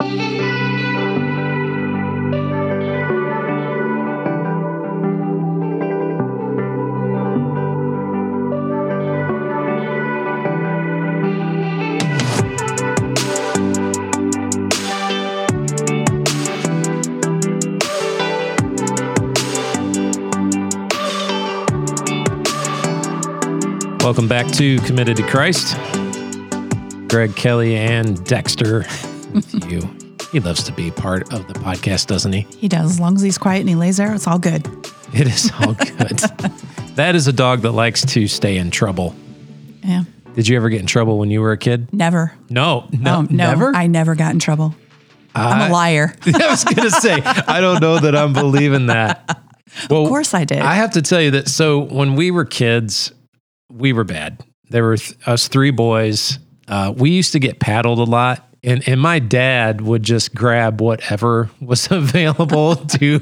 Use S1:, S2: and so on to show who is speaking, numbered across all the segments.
S1: Welcome back to Committed to Christ. Greg Kelly and Dexter with you. He loves to be part of the podcast, doesn't he?
S2: He does. As long as he's quiet and he lays there, it's all good.
S1: It is all good. That is a dog that likes to stay in trouble.
S2: Yeah.
S1: Did you ever get in trouble when you were a kid?
S2: Never.
S1: No.
S2: Never? I never got in trouble. I'm a liar.
S1: I was going to say, I don't know that I'm believing that. Well,
S2: of course I did.
S1: I have to tell you that. So when we were kids, we were bad. There were us three boys. We used to get paddled a lot, and my dad would just grab whatever was available to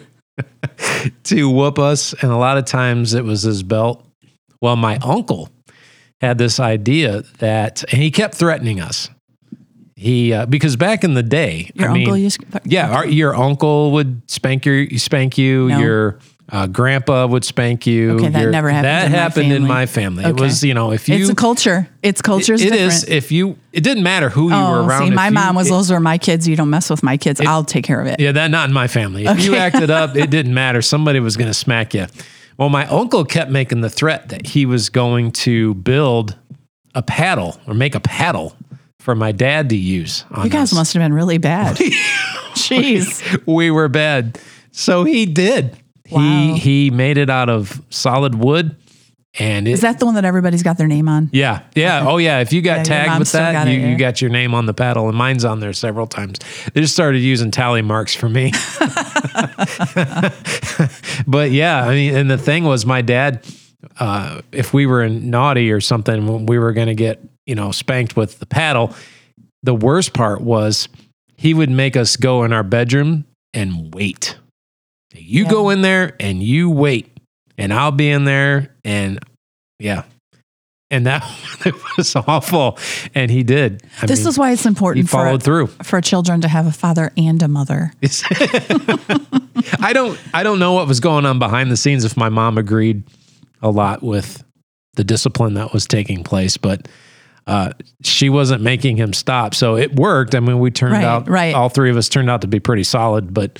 S1: whoop us. And a lot of times it was his belt. Well, my uncle had this idea and he kept threatening us. Because back in the day, your uncle would spank you.
S2: No.
S1: Your grandpa would spank you.
S2: Okay, that never happened.
S1: That happened in my family.
S2: Okay.
S1: It was, if you.
S2: It's a culture. It's culture's different.
S1: It is. It didn't matter who you were around.
S2: See, my mom was, those are my kids. You don't mess with my kids. I'll take care of it.
S1: Yeah, not in my family. If you acted up, it didn't matter. Somebody was going to smack you. Well, my uncle kept making the threat that he was going to build a paddle or make a paddle for my dad to use.
S2: You guys must have been really bad. Jeez.
S1: We were bad. So he did.
S2: Wow.
S1: He made it out of solid wood. And
S2: is that the one that everybody's got their name on?
S1: Yeah. Yeah. Okay. Oh, yeah. If you got tagged with that, you got your name on the paddle, and mine's on there several times. They just started using tally marks for me. But yeah, I mean, and the thing was, my dad, if we were naughty or something, we were going to get, spanked with the paddle. The worst part was he would make us go in our bedroom and wait. You go in there and you wait. And I'll be in there, and and that it was awful. And he did.
S2: This is why it's important for children to have a father and a mother.
S1: I don't know what was going on behind the scenes, if my mom agreed a lot with the discipline that was taking place, but she wasn't making him stop. So it worked. I mean, we turned out, all three of us turned out to be pretty solid, but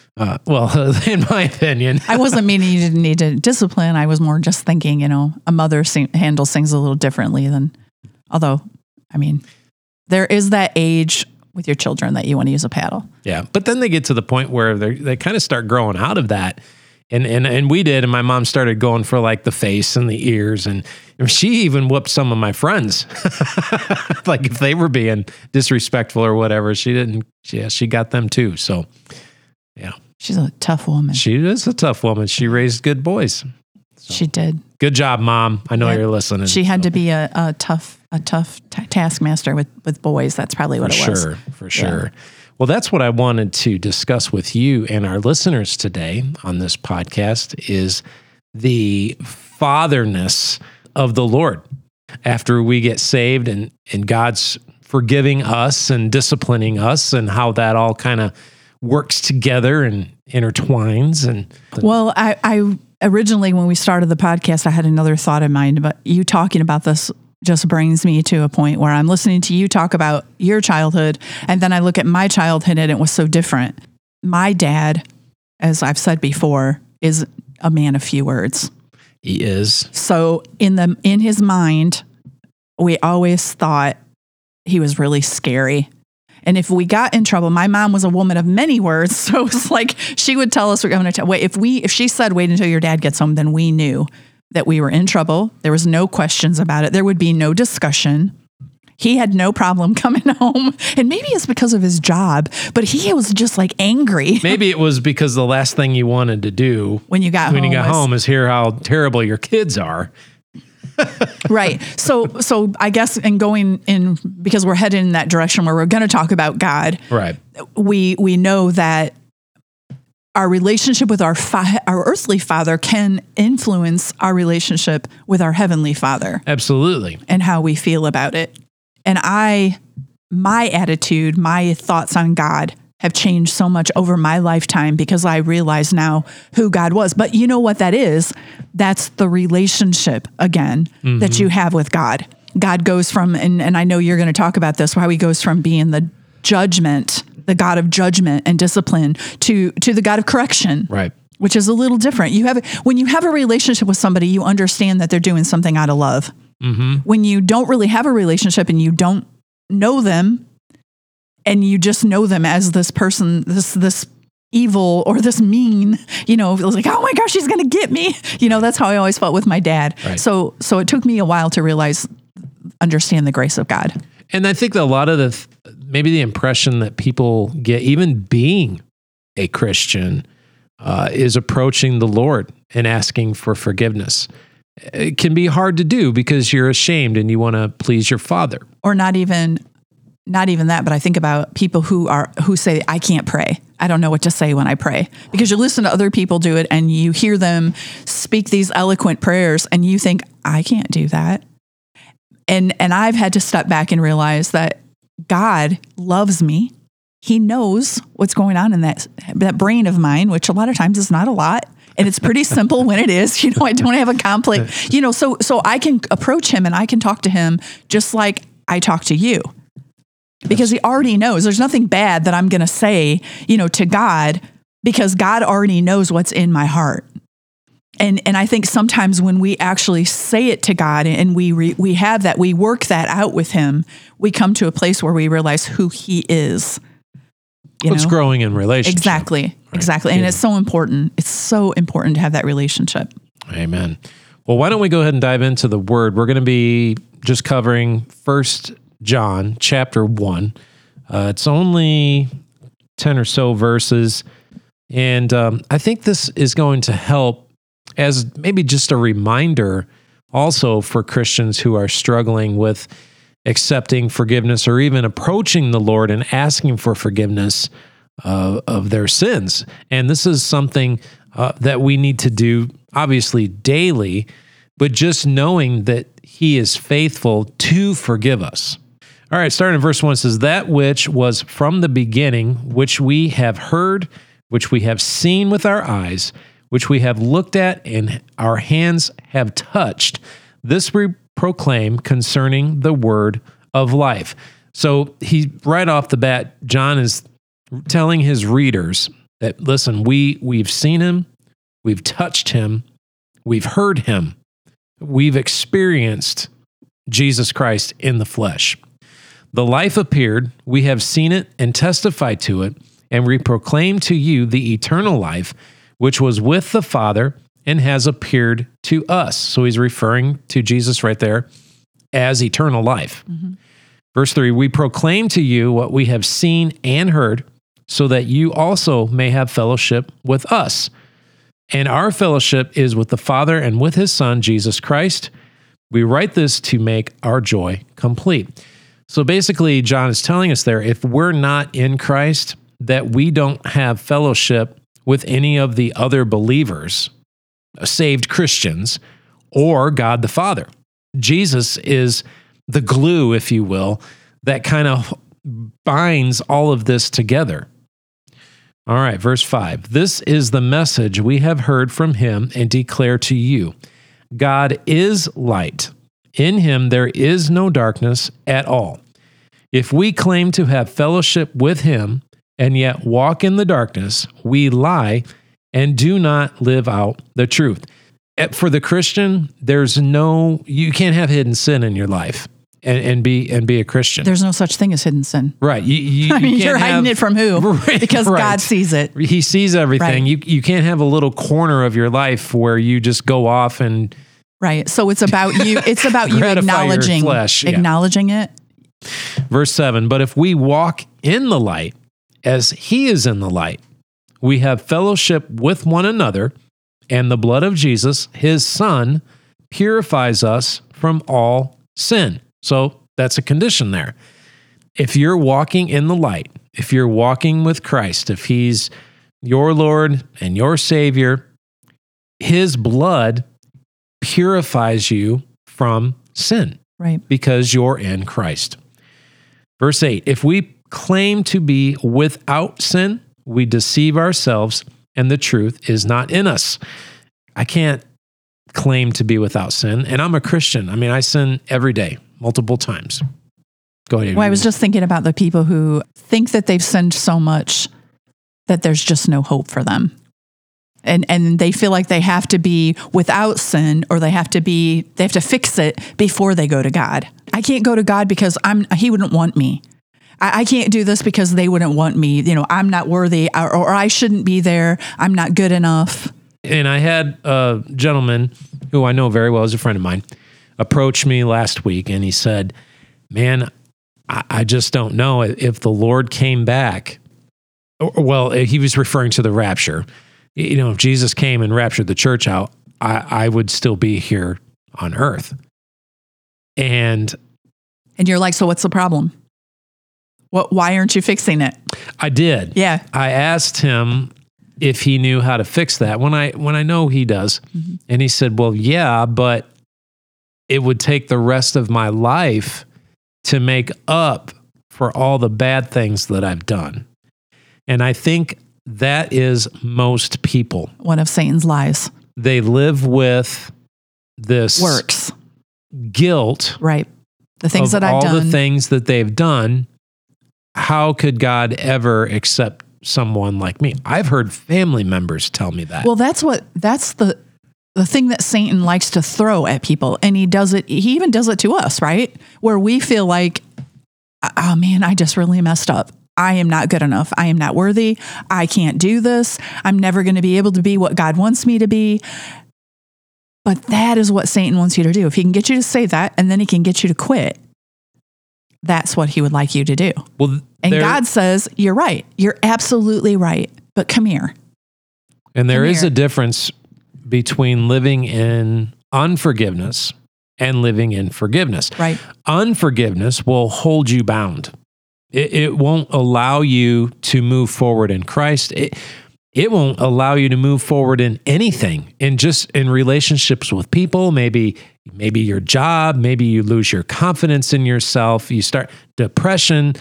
S1: in my opinion,
S2: I wasn't meaning you didn't need to discipline. I was more just thinking, a mother handles things a little differently although, I mean, there is that age with your children that you want to use a paddle.
S1: Yeah. But then they get to the point where they kind of start growing out of that. And we did. And my mom started going for like the face and the ears. And she even whooped some of my friends. Like if they were being disrespectful or whatever, she got them too. So yeah.
S2: She's a tough woman.
S1: She is a tough woman. She raised good boys. So.
S2: She did.
S1: Good job, Mom. I know you're listening.
S2: She had to be a tough taskmaster with boys. That's probably what it was.
S1: For sure. Well, that's what I wanted to discuss with you and our listeners today on this podcast is the fatherness of the Lord. After we get saved and God's forgiving us and disciplining us, and how that all kind of works together and intertwines.
S2: Well, I originally, when we started the podcast, I had another thought in mind, but you talking about this just brings me to a point where I'm listening to you talk about your childhood, and then I look at my childhood and it was so different. My dad, as I've said before, is a man of few words.
S1: He is.
S2: So in his mind, we always thought he was really scary. And if we got in trouble, my mom was a woman of many words. So it was like, she would tell us, we're going to wait. If she said, wait until your dad gets home, then we knew that we were in trouble. There was no questions about it. There would be no discussion. He had no problem coming home. And maybe it's because of his job, but he was just like angry.
S1: Maybe it was because the last thing you wanted to do
S2: when you got home
S1: is hear how terrible your kids are.
S2: Right. So I guess in going in, because we're headed in that direction where we're going to talk about God.
S1: Right.
S2: We know that our relationship with our earthly father can influence our relationship with our heavenly Father.
S1: Absolutely.
S2: And how we feel about it. And my attitude, my thoughts on God have changed so much over my lifetime because I realize now who God was. But you know what that is? That's the relationship again that you have with God. God goes from, and I know you're going to talk about this, how he goes from being the judgment, the God of judgment and discipline to the God of correction.
S1: Right.
S2: Which is a little different. When you have a relationship with somebody, you understand that they're doing something out of love. When you don't really have a relationship and you don't know them, and you just know them as this person, this evil or this mean, it was like, oh my gosh, she's going to get me. That's how I always felt with my dad.
S1: Right.
S2: So it took me a while to understand the grace of God.
S1: And I think that a lot of maybe the impression that people get, even being a Christian, is approaching the Lord and asking for forgiveness. It can be hard to do because you're ashamed and you want to please your Father.
S2: Or not even that, but I think about people who say, I can't pray. I don't know what to say when I pray, because you listen to other people do it and you hear them speak these eloquent prayers and you think, I can't do that. And I've had to step back and realize that God loves me. He knows what's going on in that brain of mine, which a lot of times is not a lot. And it's pretty simple when it is, I don't have a conflict, so I can approach him and I can talk to him just like I talk to you. Because he already knows there's nothing bad that I'm going to say, to God, because God already knows what's in my heart. And I think sometimes when we actually say it to God and we have that, we work that out with him, we come to a place where we realize who he is.
S1: It's growing in relationship.
S2: Exactly.
S1: Right.
S2: Exactly. And it's so important. It's so important to have that relationship.
S1: Amen. Well, why don't we go ahead and dive into the word? We're going to be just covering 1 John chapter 1. It's only 10 or so verses. And I think this is going to help as maybe just a reminder also for Christians who are struggling with accepting forgiveness or even approaching the Lord and asking for forgiveness of their sins. And this is something that we need to do, obviously, daily, but just knowing that he is faithful to forgive us. All right, starting in verse 1, it says, that which was from the beginning, which we have heard, which we have seen with our eyes, which we have looked at and our hands have touched, this we proclaim concerning the word of life. So he, right off the bat, John is telling his readers that, listen, we've seen him, we've touched him, we've heard him, we've experienced Jesus Christ in the flesh. The life appeared, we have seen it and testified to it, and we proclaim to you the eternal life, which was with the Father and has appeared to us. So he's referring to Jesus right there as eternal life. Verse 3, we proclaim to you what we have seen and heard, so that you also may have fellowship with us. And our fellowship is with the Father and with his Son, Jesus Christ. We write this to make our joy complete. So basically, John is telling us there, if we're not in Christ, that we don't have fellowship with any of the other believers, saved Christians, or God the Father. Jesus is the glue, if you will, that kind of binds all of this together. All right, verse 5. This is the message we have heard from him and declare to you. God is light. In him there is no darkness at all. If we claim to have fellowship with him and yet walk in the darkness, we lie and do not live out the truth. For the Christian, you can't have hidden sin in your life and be a Christian.
S2: There's no such thing as hidden sin.
S1: Right.
S2: You're hiding it from who?
S1: Right,
S2: because
S1: right.
S2: God sees it.
S1: He sees everything.
S2: Right.
S1: You can't have a little corner of your life where you just go off and
S2: right. So it's about you. It's about you acknowledging acknowledging it.
S1: Verse 7. But if we walk in the light, as he is in the light, we have fellowship with one another, and the blood of Jesus, his Son, purifies us from all sin. So that's a condition there. If you're walking in the light, if you're walking with Christ, if he's your Lord and your Savior, his blood purifies you from sin.
S2: Right.
S1: Because you're in Christ. Verse 8, if we claim to be without sin, we deceive ourselves and the truth is not in us. I can't claim to be without sin, and I'm a Christian. I mean, I sin every day, multiple times. Go ahead.
S2: Well, I was just thinking about the people who think that they've sinned so much that there's just no hope for them. And they feel like they have to be without sin, or they have to fix it before they go to God. I can't go to God because he wouldn't want me. I can't do this because they wouldn't want me. I'm not worthy, or I shouldn't be there. I'm not good enough.
S1: And I had a gentleman who I know very well, as a friend of mine, approach me last week, and he said, man, I just don't know if the Lord came back. Well, he was referring to the rapture. If Jesus came and raptured the church out, I would still be here on earth. And
S2: you're like, so what's the problem? Why aren't you fixing it?
S1: I did.
S2: Yeah.
S1: I asked him if he knew how to fix that when I know he does. Mm-hmm. And he said, well, yeah, but it would take the rest of my life to make up for all the bad things that I've done. And I think that is most people.
S2: One of Satan's lies.
S1: They live with this
S2: works,
S1: guilt,
S2: right? The things that I've done,
S1: all the things that they've done. How could God ever accept someone like me? I've heard family members tell me that.
S2: Well, that's the thing that Satan likes to throw at people, and he does it. He even does it to us, right? Where we feel like, oh man, I just really messed up. I am not good enough. I am not worthy. I can't do this. I'm never going to be able to be what God wants me to be. But that is what Satan wants you to do. If he can get you to say that, and then he can get you to quit, that's what he would like you to do.
S1: Well,
S2: and God says, you're right. You're absolutely right. But come here.
S1: And there is a difference between living in unforgiveness and living in forgiveness.
S2: Right.
S1: Unforgiveness will hold you bound. It won't allow you to move forward in Christ. It won't allow you to move forward in anything, in relationships with people, maybe your job, maybe you lose your confidence in yourself, you start depression,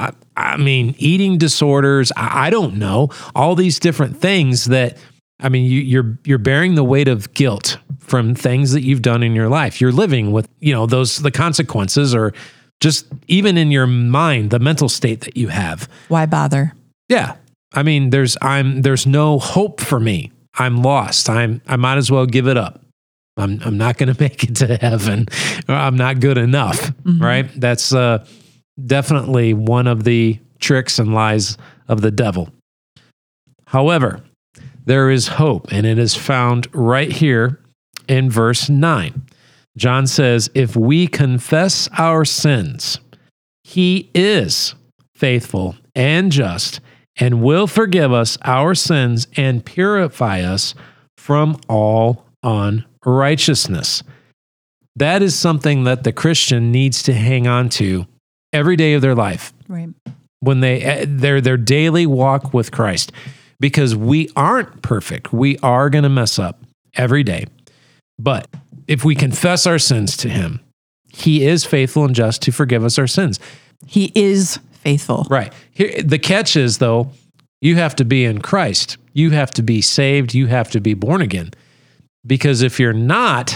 S1: eating disorders, I don't know, all these different things that, you're bearing the weight of guilt from things that you've done in your life. You're living with, the consequences, or just even in your mind, the mental state that you have.
S2: Why bother?
S1: Yeah. There's no hope for me. I'm lost. I might as well give it up. I'm not going to make it to heaven. I'm not good enough. Mm-hmm. Right? That's definitely one of the tricks and lies of the devil. However, there is hope, and it is found right here in verse 9. John says, if we confess our sins, he is faithful and just and will forgive us our sins and purify us from all unrighteousness. That is something that the Christian needs to hang on to every day of their life.
S2: Right.
S1: When their daily walk with Christ, because we aren't perfect. We are going to mess up every day. But if we confess our sins to him, he is faithful and just to forgive us our sins.
S2: He is faithful.
S1: Right. Here, the catch is, though, you have to be in Christ. You have to be saved. You have to be born again. Because if you're not,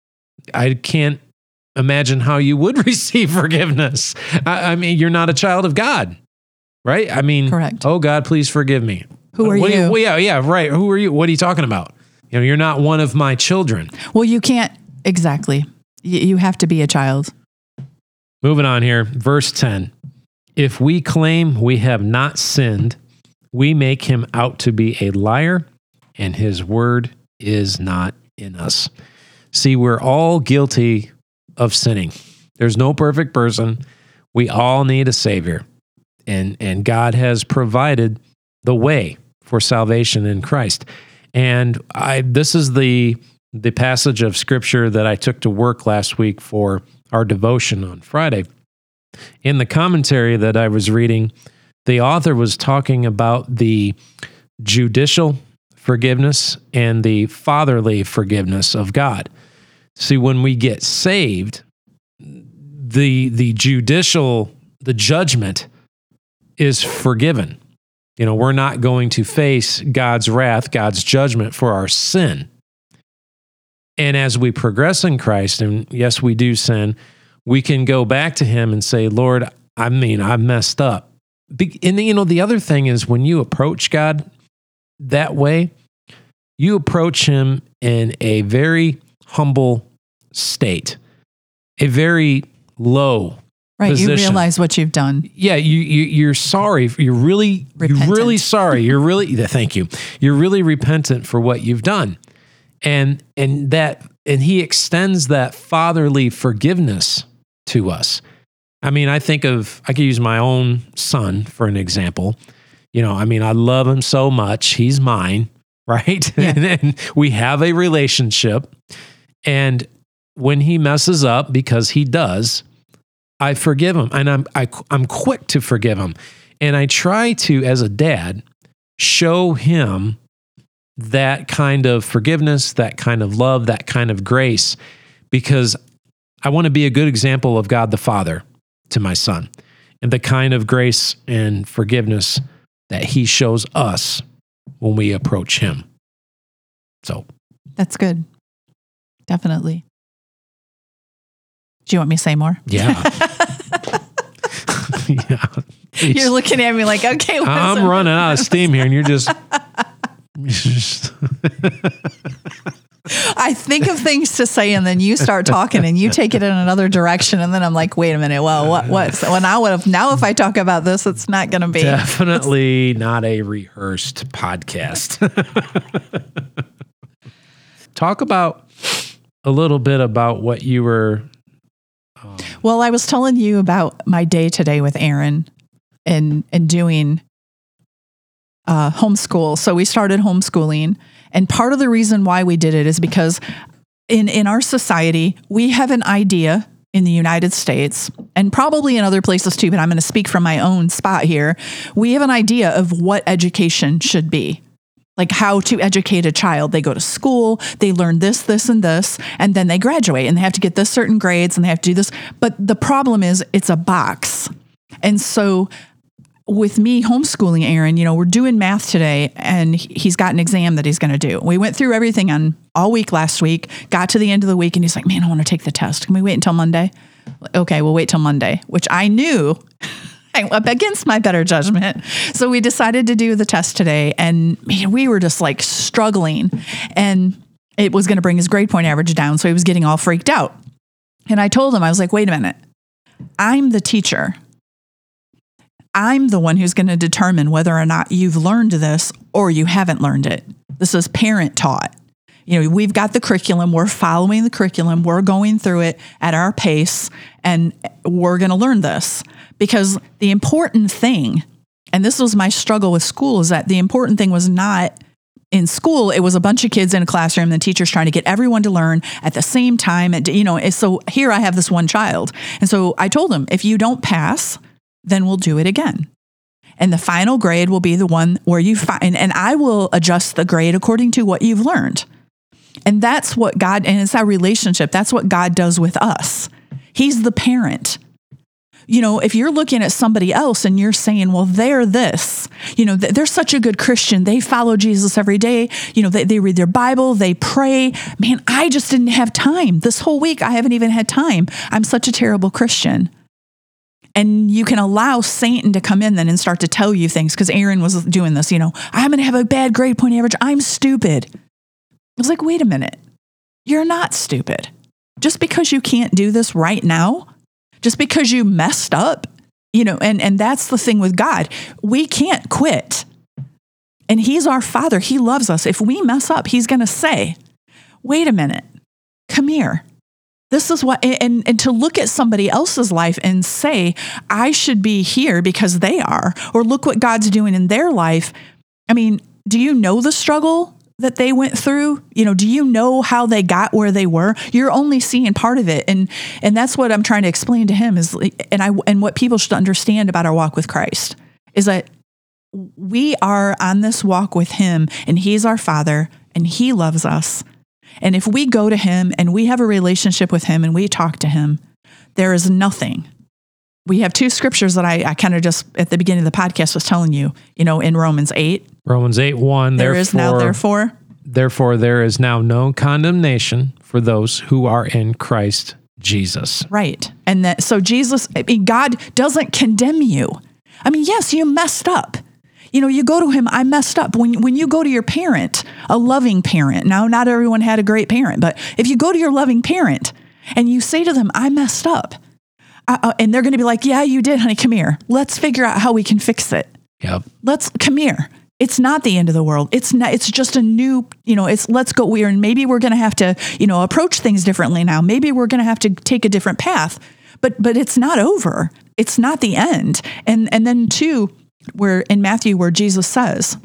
S1: I can't imagine how you would receive forgiveness. You're not a child of God, right?
S2: Correct.
S1: Oh, God, please forgive me.
S2: Who are you?
S1: Yeah, right. Who are you? What are you talking about? You're not one of my children.
S2: Well, you can't, exactly. You have to be a child.
S1: Moving on here, verse 10. If we claim we have not sinned, we make him out to be a liar, and his word is not in us. See, we're all guilty of sinning. There's no perfect person. We all need a savior. And God has provided the way for salvation in Christ. And this is the passage of scripture that I took to work last week for our devotion on Friday. In the commentary that I was reading, the author was talking about the judicial forgiveness and the fatherly forgiveness of God. See, when we get saved, the judicial the judgment is forgiven. You know, we're not going to face God's wrath, God's judgment for our sin. And as we progress in Christ, and yes, we do sin, we can go back to him and say, Lord, I messed up. And the other thing is, when you approach God that way, you approach him in a very humble state, a very low position.
S2: You realize what you've done.
S1: Yeah, you're sorry. You're really sorry. Thank you. You're really repentant for what you've done. And he extends that fatherly forgiveness to us. I mean, I could use my own son for an example. You know, I mean, I love him so much. He's mine, right? Yeah. And we have a relationship. And when he messes up, because he does, I forgive him, and I'm quick to forgive him. And I try to, as a dad, show him that kind of forgiveness, that kind of love, that kind of grace, because I want to be a good example of God the Father to my son, and the kind of grace and forgiveness that he shows us when we approach him. So
S2: that's good. Definitely. Do you want me to say more?
S1: Yeah. Yeah.
S2: You're looking at me like, okay.
S1: I'm running out of steam here, and you're just.
S2: I think of things to say, and then you start talking, and you take it in another direction, and then I'm like, wait a minute. Well, what? So now if I talk about this, it's not going to be
S1: definitely not a rehearsed podcast. Talk about a little bit about what you were.
S2: Well, I was telling you about my day today with Aaron and doing homeschool. So we started homeschooling. And part of the reason why we did it is because in our society, we have an idea in the United States, and probably in other places too, but I'm going to speak from my own spot here. We have an idea of what education should be. Like how to educate a child. They go to school, they learn this, this, and this, and then they graduate and they have to get this certain grades and they have to do this. But the problem is it's a box. And so with me homeschooling Aaron, we're doing math today, and he's got an exam that he's going to do. We went through everything on all week last week, got to the end of the week, and he's like, man, I want to take the test. Can we wait until Monday? Okay, we'll wait till Monday, which I knew up against my better judgment. So we decided to do the test today, and man, we were just like struggling, and it was going to bring his grade point average down. So he was getting all freaked out. And I told him, I was like, wait a minute, I'm the teacher. I'm the one who's going to determine whether or not you've learned this or you haven't learned it. This is parent taught. We've got the curriculum. We're following the curriculum. We're going through it at our pace, and we're going to learn this. Because the important thing, and this was my struggle with school, is that the important thing was not in school. It was a bunch of kids in a classroom, and the teacher's trying to get everyone to learn at the same time. And, so here I have this one child. And so I told him, if you don't pass, then we'll do it again. And the final grade will be the one where you find, and I will adjust the grade according to what you've learned. And that's what God, and it's our relationship. That's what God does with us. He's the parent. If you're looking at somebody else and you're saying, well, they're this, they're such a good Christian. They follow Jesus every day. They read their Bible, they pray. Man, I just didn't have time. This whole week, I haven't even had time. I'm such a terrible Christian. And you can allow Satan to come in then and start to tell you things, because Aaron was doing this, I'm going to have a bad grade point average. I'm stupid. I was like, wait a minute. You're not stupid. Just because you can't do this right now, just because you messed up, and that's the thing with God. We can't quit. And he's our Father. He loves us. If we mess up, he's going to say, wait a minute, come here. This is what, and to look at somebody else's life and say, I should be here because they are, or look what God's doing in their life. I mean, do you know the struggle that they went through? Do you know how they got where they were? You're only seeing part of it. And that's what I'm trying to explain to him is, and what people should understand about our walk with Christ is that we are on this walk with him, and he's our Father, and he loves us. And if we go to him and we have a relationship with him and we talk to him, there is nothing we have two scriptures that I kind of just at the beginning of the podcast was telling you, in Romans 8.
S1: Romans 8:1.
S2: Therefore
S1: there is now no condemnation for those who are in Christ Jesus.
S2: Right. And so God doesn't condemn you. I mean, yes, you messed up. You go to him, I messed up. When you go to your parent, a loving parent, now not everyone had a great parent, but if you go to your loving parent and you say to them, I messed up, and they're going to be like, yeah, you did, honey, come here. Let's figure out how we can fix it.
S1: Yep.
S2: Come here. It's not the end of the world. It's just a new, let's go. Maybe we're going to have to, approach things differently now. Maybe we're going to have to take a different path, but it's not over. It's not the end. And then two, where in Matthew, where Jesus says,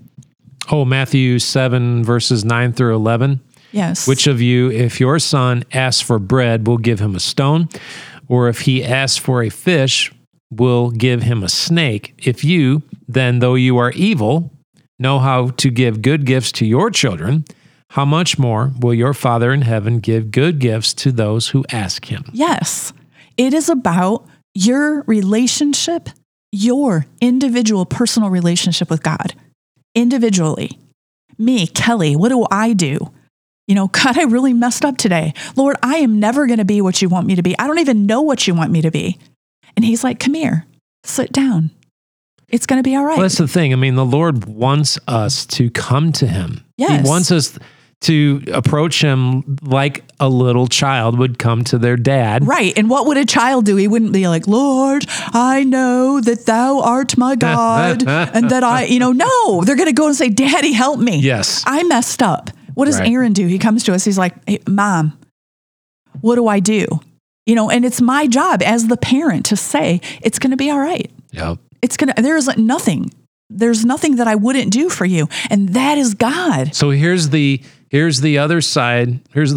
S1: Matthew 7 verses 9 through 11.
S2: Yes.
S1: Which of you, if your son asks for bread, will give him a stone? Or if he asks for a fish, will give him a snake? If you, then, though you are evil, know how to give good gifts to your children, how much more will your Father in heaven give good gifts to those who ask him?
S2: Yes. It is about your relationship, your individual personal relationship with God. Individually. Me, Kelly, what do I do? God, I really messed up today. Lord, I am never going to be what you want me to be. I don't even know what you want me to be. And he's like, come here, sit down. It's going to be all right.
S1: Well, that's the thing. I mean, the Lord wants us to come to him.
S2: Yes.
S1: He wants us to approach him like a little child would come to their dad.
S2: Right. And what would a child do? He wouldn't be like, Lord, I know that thou art my God. And that no, they're going to go and say, Daddy, help me.
S1: Yes.
S2: I messed up. What does
S1: Right.
S2: Aaron do? He comes to us. He's like, hey, Mom, what do I do? And it's my job as the parent to say, it's going to be all right.
S1: Yep.
S2: There's nothing that I wouldn't do for you. And that is God.
S1: So here's the other side. Here's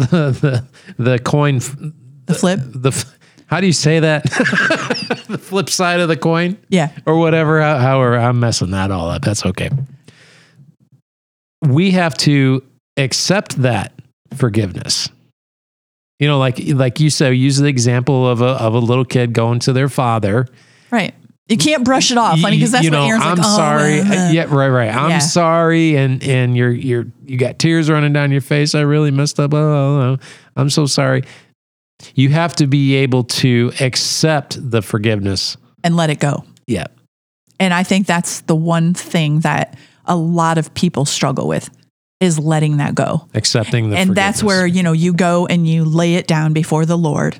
S1: the coin.
S2: The flip.
S1: How do you say that? The flip side of the coin?
S2: Yeah.
S1: Or whatever. However, I'm messing that all up. That's okay. We have to accept that forgiveness. Like you said, use the example of a little kid going to their father.
S2: Right. You can't brush it off. Because that's what Aaron's
S1: I'm
S2: like,
S1: sorry. Yeah, right. I'm
S2: Yeah.
S1: sorry. And you got tears running down your face. I really messed up. Oh, I'm so sorry. You have to be able to accept the forgiveness.
S2: and let it go.
S1: Yeah.
S2: And I think that's the one thing that a lot of people struggle with is letting that go.
S1: Accepting the
S2: And
S1: forgiveness.
S2: that's where, you go and you lay it down before the Lord.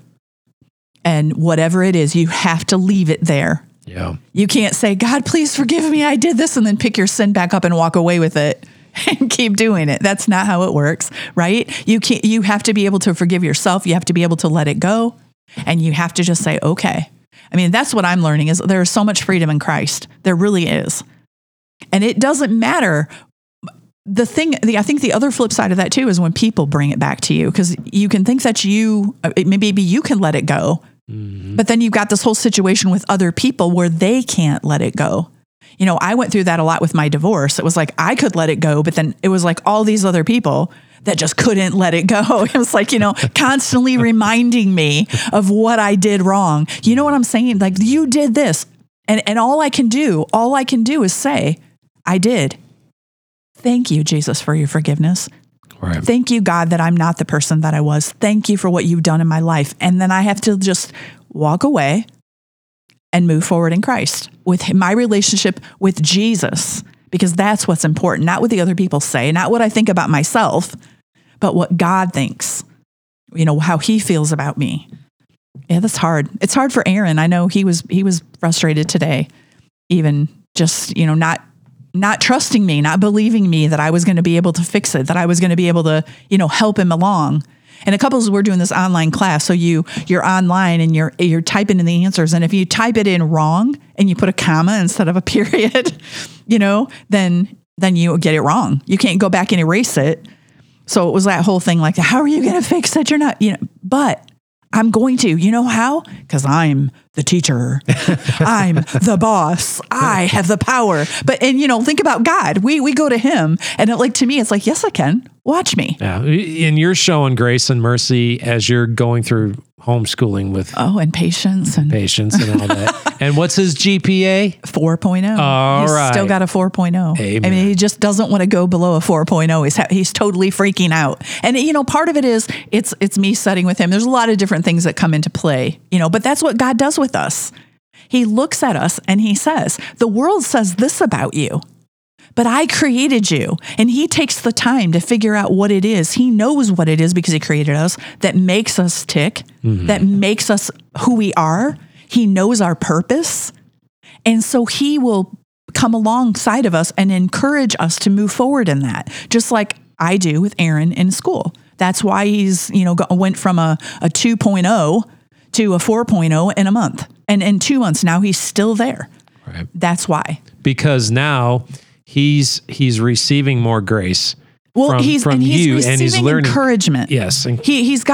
S2: And whatever it is, you have to leave it there.
S1: Yeah.
S2: You can't say, God, please forgive me. I did this. And then pick your sin back up and walk away with it and keep doing it. That's not how it works, right? You have to be able to forgive yourself. You have to be able to let it go. And you have to just say, okay. I mean, that's what I'm learning is there is so much freedom in Christ. There really is. And it doesn't matter. I think the other flip side of that too is when people bring it back to you, because you can think that maybe you can let it go, but then you've got this whole situation with other people where they can't let it go. I went through that a lot with my divorce. It was like, I could let it go, but then it was like all these other people that just couldn't let it go. It was like, constantly reminding me of what I did wrong. You know what I'm saying? Like, you did this. And all I can do is say, I did. Thank you, Jesus, for your forgiveness.
S1: Right.
S2: Thank you, God, that I'm not the person that I was. Thank you for what you've done in my life. And then I have to just walk away and move forward in Christ with my relationship with Jesus, because that's what's important, not what the other people say, not what I think about myself, but what God thinks, how he feels about me. Yeah, that's hard. It's hard for Aaron. I know he was frustrated today, even just, not trusting me, not believing me that I was going to be able to fix it, that I was going to be able to, help him along. And a couples, we're doing this online class. So you're online and you're typing in the answers. And if you type it in wrong and you put a comma instead of a period, then you get it wrong. You can't go back and erase it. So it was that whole thing like, how are you going to fix it? You're not, but I'm going to, how? Because I'm the teacher. I'm the boss. I have the power. But, think about God. We go to him and to me, it's like, yes, I can. Watch me.
S1: Yeah. And you're showing grace and mercy as you're going through homeschooling with
S2: and patience and
S1: patience and all that. And what's his GPA?
S2: 4.0.
S1: All
S2: He's
S1: right.
S2: still got a 4.0.
S1: Amen.
S2: I mean, he just doesn't want to go below a 4.0. He's totally freaking out. And, part of it is it's me studying with him. There's a lot of different things that come into play, but that's what God does with us. He looks at us and he says, the world says this about you, but I created you. And he takes the time to figure out what it is. He knows what it is because he created us that makes us tick, that makes us who we are. He knows our purpose. And so he will come alongside of us and encourage us to move forward in that, just like I do with Aaron in school. That's why he's, went from a 2.0 to a 4.0 in a month. And in 2 months now he's still there.
S1: Right.
S2: That's why.
S1: Because now he's receiving more grace from
S2: he's
S1: you, and he's learning
S2: encouragement.
S1: Yes. And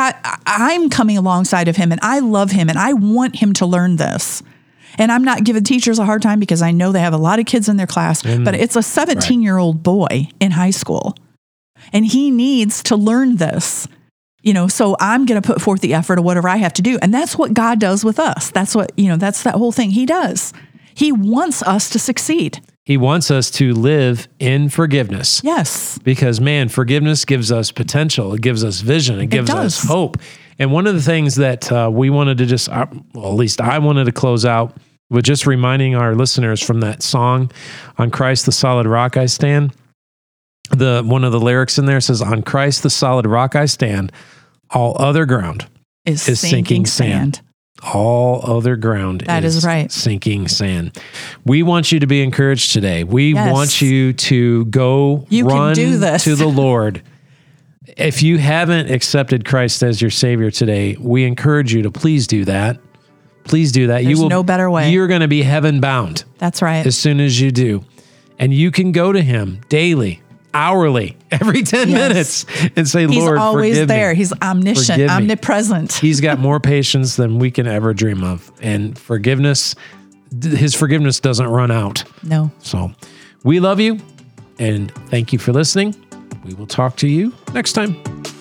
S2: I'm coming alongside of him and I love him and I want him to learn this. And I'm not giving teachers a hard time because I know they have a lot of kids in their class, but it's a 17-year-old boy in high school and he needs to learn this. So I'm going to put forth the effort of whatever I have to do. And that's what God does with us. That's what, that's that whole thing he does. He wants us to succeed.
S1: He wants us to live in forgiveness.
S2: Yes.
S1: Because, man, forgiveness gives us potential. It gives us vision. It gives us hope. And one of the things that we wanted to at least I wanted to close out with just reminding our listeners from that song, On Christ the Solid Rock I Stand. One of the lyrics in there says, on Christ the solid rock I stand, all other ground is sinking sand. All other ground is right. Sinking sand. We want you to be encouraged today. We want you to go run
S2: can do this.
S1: to the Lord. If you haven't accepted Christ as your Savior today, we encourage you to please do that. Please do that.
S2: There's no better way.
S1: You're going to be heaven bound.
S2: That's right.
S1: As soon as you do. And you can go to him daily, hourly, every 10 minutes and say, Lord,
S2: He's always
S1: forgive
S2: there.
S1: me.
S2: He's omniscient, omnipresent.
S1: He's got more patience than we can ever dream of. And his forgiveness doesn't run out.
S2: No.
S1: So we love you and thank you for listening. We will talk to you next time.